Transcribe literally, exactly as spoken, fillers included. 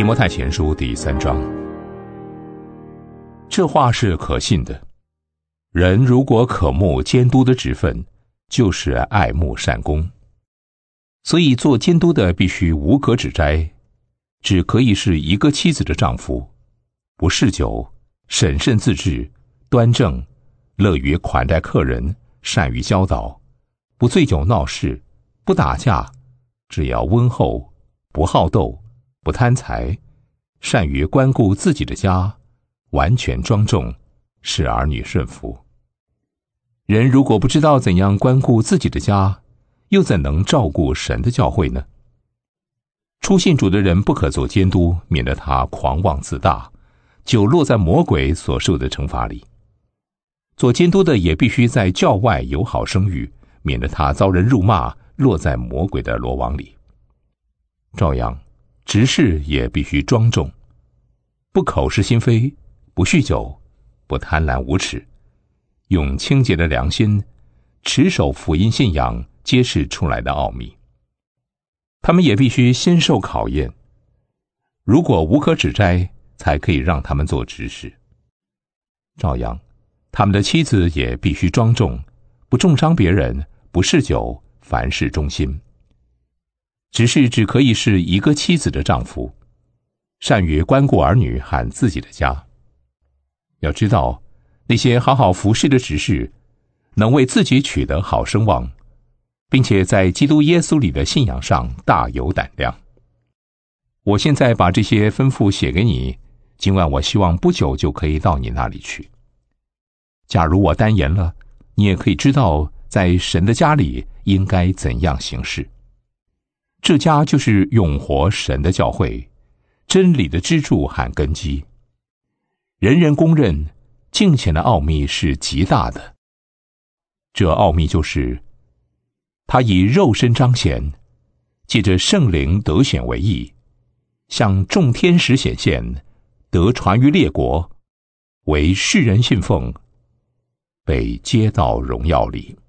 摩太前书第三章，这话是可信的。人如果渴慕监督的职分，就是爱慕善功。所以做监督的必须无可指摘，只可以是一个妻子的丈夫，不嗜酒，审慎自制，端正，乐于款待客人，善于教导，不醉酒闹事，不打架，只要温厚，不好斗，不贪财，善于关顾自己的家，完全庄重，使儿女顺服。人如果不知道怎样关顾自己的家，又怎能照顾神的教会呢？初信主的人不可做监督，免得他狂妄自大，就落在魔鬼所受的惩罚里。做监督的也必须在教外有好声誉，免得他遭人辱骂，落在魔鬼的罗网里。照样，执事也必须庄重，不口是心非，不酗酒，不贪婪无耻，用清洁的良心，持守福音信仰揭示出来的奥秘。他们也必须先受考验，如果无可指摘，才可以让他们做执事。照样，他们的妻子也必须庄重，不重伤别人，不嗜酒，凡事忠心。执事只可以是一个妻子的丈夫，善于关顾儿女和自己的家。要知道，那些好好服侍的执事，能为自己取得好声望，并且在基督耶稣里的信仰上大有胆量。我现在把这些吩咐写给你，尽管我希望不久就可以到你那里去。假如我单言了，你也可以知道在神的家里应该怎样行事。这家就是永活神的教会，真理的支柱和根基。人人公认敬虔的奥秘是极大的，这奥秘就是他以肉身彰显，借着圣灵得显为义，向众天使显现，得传于列国，为世人信奉，被接到荣耀里。